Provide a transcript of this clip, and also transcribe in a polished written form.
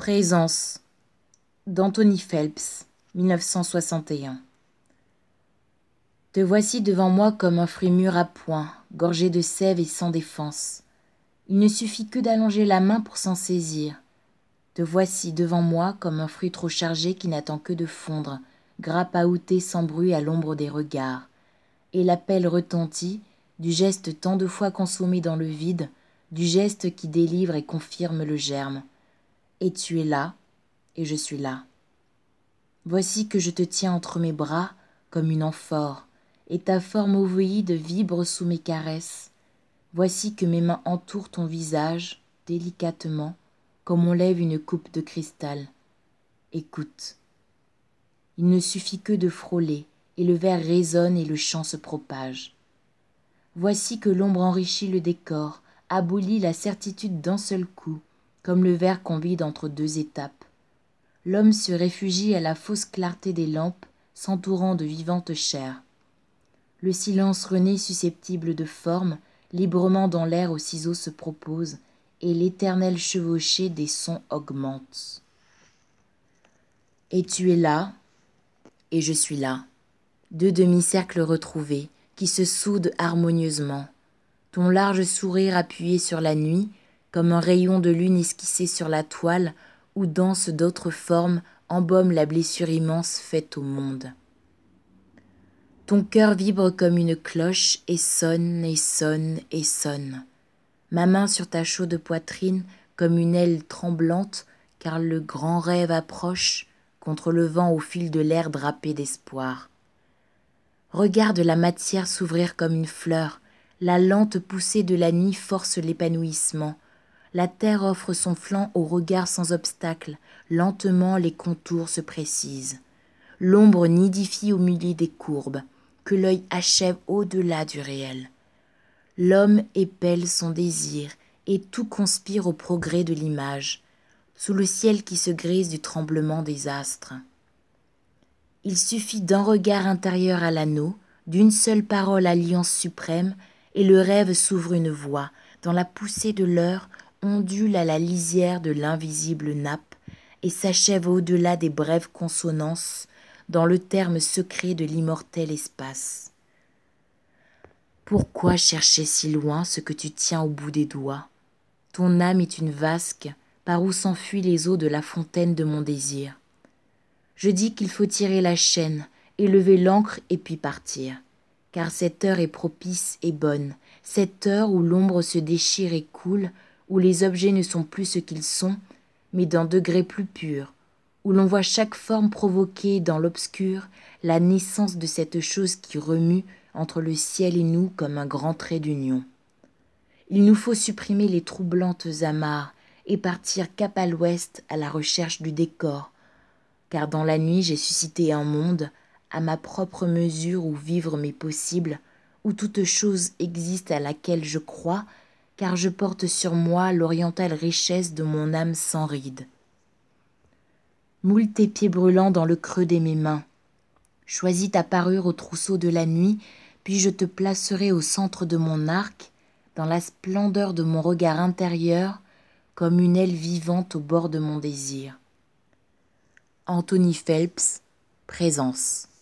Présence d'Anthony Phelps, 1961. Te voici devant moi comme un fruit mûr à point, gorgé de sève et sans défense. Il ne suffit que d'allonger la main pour s'en saisir. Te voici devant moi comme un fruit trop chargé qui n'attend que de fondre, grappe aoûtée sans bruit à l'ombre des regards. Et l'appel retentit, du geste tant de fois consommé dans le vide, du geste qui délivre et confirme le germe. Et tu es là, et je suis là. Voici que je te tiens entre mes bras comme une amphore, et ta forme ovoïde vibre sous mes caresses. Voici que mes mains entourent ton visage, délicatement, comme on lève une coupe de cristal. Écoute. Il ne suffit que de frôler, et le vers résonne et le chant se propage. Voici que l'ombre enrichit le décor, abolit la certitude d'un seul coup, comme le verre qu'on vide entre deux étapes. L'homme se réfugie à la fausse clarté des lampes, s'entourant de vivante chair. Le silence rené susceptible de forme, librement dans l'air aux ciseaux se propose, et l'éternel chevauché des sons augmente. Et tu es là, et je suis là, deux demi-cercles retrouvés, qui se soudent harmonieusement. Ton large sourire appuyé sur la nuit, comme un rayon de lune esquissé sur la toile, où dansent d'autres formes, embaument la blessure immense faite au monde. Ton cœur vibre comme une cloche et sonne et sonne et sonne. Ma main sur ta chaude poitrine comme une aile tremblante, car le grand rêve approche, contre le vent au fil de l'air drapé d'espoir. Regarde la matière s'ouvrir comme une fleur, la lente poussée de la nuit force l'épanouissement. La terre offre son flanc au regard sans obstacle, lentement les contours se précisent. L'ombre nidifie au milieu des courbes, que l'œil achève au-delà du réel. L'homme épelle son désir, et tout conspire au progrès de l'image, sous le ciel qui se grise du tremblement des astres. Il suffit d'un regard intérieur à l'anneau, d'une seule parole alliance suprême, et le rêve s'ouvre une voie, dans la poussée de l'heure, ondule à la lisière de l'invisible nappe, et s'achève au-delà des brèves consonances, dans le terme secret de l'immortel espace. Pourquoi chercher si loin ce que tu tiens au bout des doigts? Ton âme est une vasque, par où s'enfuient les eaux de la fontaine de mon désir. Je dis qu'il faut tirer la chaîne, élever l'ancre et puis partir. Car cette heure est propice et bonne, cette heure où l'ombre se déchire et coule, où les objets ne sont plus ce qu'ils sont, mais d'un degré plus pur, où l'on voit chaque forme provoquer dans l'obscur la naissance de cette chose qui remue entre le ciel et nous comme un grand trait d'union. Il nous faut supprimer les troublantes amarres et partir cap à l'ouest à la recherche du décor, car dans la nuit j'ai suscité un monde, à ma propre mesure où vivre m'est possible, où toute chose existe à laquelle je crois, car je porte sur moi l'orientale richesse de mon âme sans rides. Moule tes pieds brûlants dans le creux de mes mains. Choisis ta parure au trousseau de la nuit, puis je te placerai au centre de mon arc, dans la splendeur de mon regard intérieur, comme une aile vivante au bord de mon désir. Anthony Phelps, Présence.